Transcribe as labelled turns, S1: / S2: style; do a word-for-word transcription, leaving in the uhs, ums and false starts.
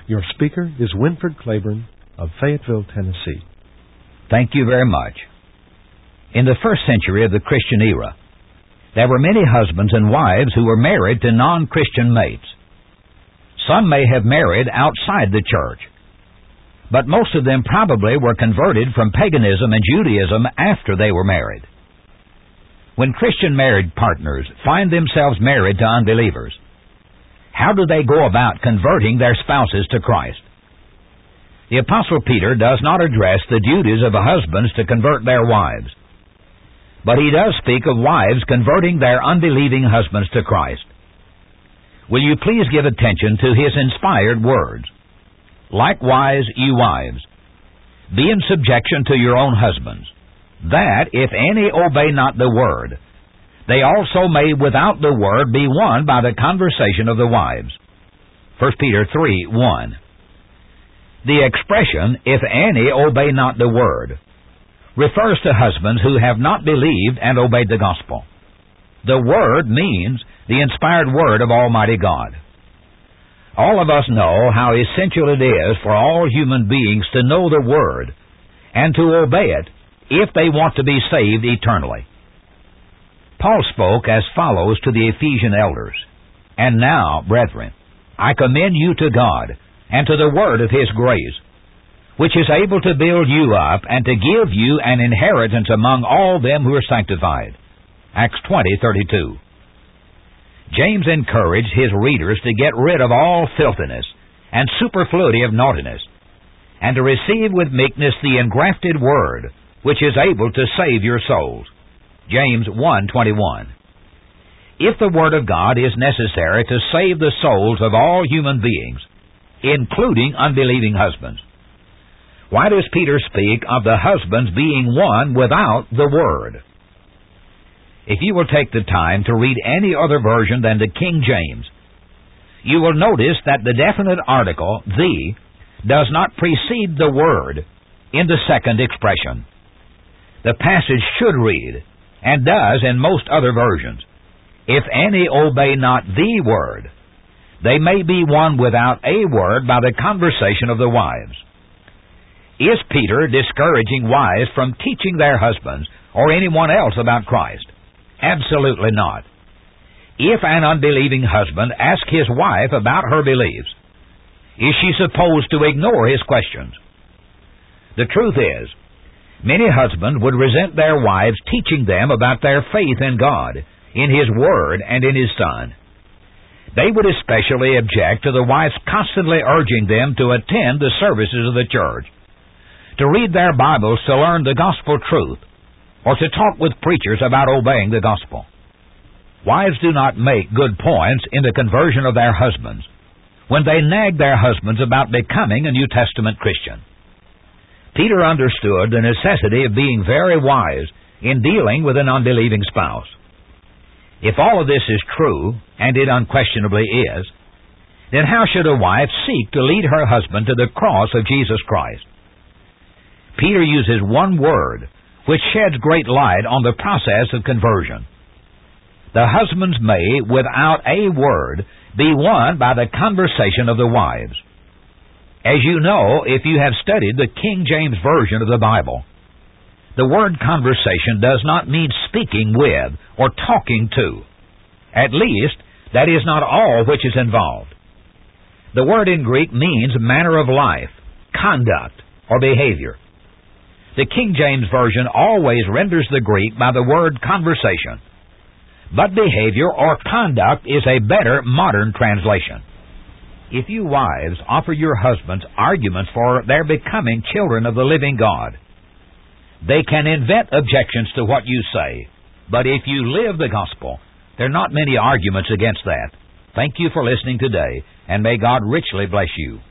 S1: Your speaker is Winford Claiborne of Fayetteville, Tennessee.
S2: Thank you very much. In the first century of the Christian era, there were many husbands and wives who were married to non-Christian mates. Some may have married outside the church, but most of them probably were converted from paganism and Judaism after they were married. When Christian married partners find themselves married to unbelievers, how do they go about converting their spouses to Christ? The Apostle Peter does not address the duties of husbands to convert their wives, but he does speak of wives converting their unbelieving husbands to Christ. Will you please give attention to his inspired words? Likewise, you wives, be in subjection to your own husbands, that, if any obey not the word, they also may without the word be won by the conversation of the wives. First Peter three one. The expression, if any obey not the word, refers to husbands who have not believed and obeyed the gospel. The word means the inspired word of Almighty God. All of us know how essential it is for all human beings to know the word and to obey it if they want to be saved eternally. Paul spoke as follows to the Ephesian elders, And now, brethren, I commend you to God and to the word of his grace, which is able to build you up and to give you an inheritance among all them who are sanctified. Acts twenty thirty-two. James encouraged his readers to get rid of all filthiness and superfluity of naughtiness, and to receive with meekness the engrafted word, which is able to save your souls. James one twenty-one. If the Word of God is necessary to save the souls of all human beings, including unbelieving husbands, why does Peter speak of the husbands being won without the Word? If you will take the time to read any other version than the King James, you will notice that the definite article, the, does not precede the word in the second expression. The passage should read, and does in most other versions, if any obey not the word, they may be won without a word by the conversation of the wives. Is Peter discouraging wives from teaching their husbands or anyone else about Christ? Absolutely not. If an unbelieving husband asks his wife about her beliefs, is she supposed to ignore his questions? The truth is, many husbands would resent their wives teaching them about their faith in God, in His Word, and in His Son. They would especially object to the wives constantly urging them to attend the services of the church, to read their Bibles to learn the gospel truth, or to talk with preachers about obeying the gospel. Wives do not make good points in the conversion of their husbands when they nag their husbands about becoming a New Testament Christian. Peter understood the necessity of being very wise in dealing with an unbelieving spouse. If all of this is true, and it unquestionably is, then how should a wife seek to lead her husband to the cross of Jesus Christ? Peter uses one word which sheds great light on the process of conversion. The husbands may, without a word, be won by the conversation of the wives. As you know, if you have studied the King James Version of the Bible, the word conversation does not mean speaking with or talking to. At least, that is not all which is involved. The word in Greek means manner of life, conduct, or behavior. The King James Version always renders the Greek by the word conversation, but behavior or conduct is a better modern translation. If you wives offer your husbands arguments for their becoming children of the living God, they can invent objections to what you say, but if you live the gospel, there are not many arguments against that. Thank you for listening today, and may God richly bless you.